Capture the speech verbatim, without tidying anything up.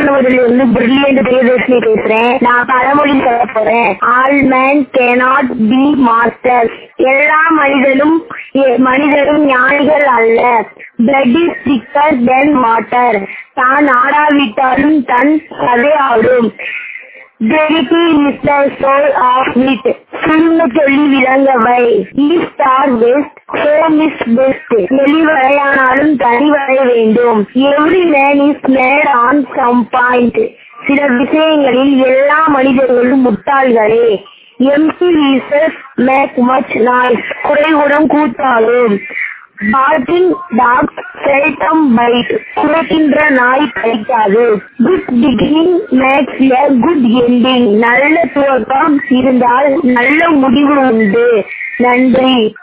மாணவர்களிலிருந்து brilliant Priyadarshini பேசுறேன். நான் பழமொழி சொல்ல போறேன். All men cannot be masters. எல்லா மனிதனும் மனிதரும் ஞானிகள் அல்ல. பிளட் இஸ் திக்கர் தென் வாட்டர். தான் ஆடாவிட்டாலும் தன் கதை ஆடும். Verity is the soul of wit. சுருங்க சொல்லி விளங்கவை. East or west, home is best. வெளிவரையானாலும் தனி வரை வேண்டும். Every man is made on some point. சில விஷயங்களில் எல்லா மனிதர்களும் முட்டாள்களே. Empty pieces make much noise. குறைவுடன் கூத்தாடும். Barking dogs seldom bite. குறைக்கின்ற நாய் கடிக்காது. Good beginning makes a good ending. நல்ல துவக்கம் இருந்தால் நல்ல முடிவு உண்டு. நன்றி.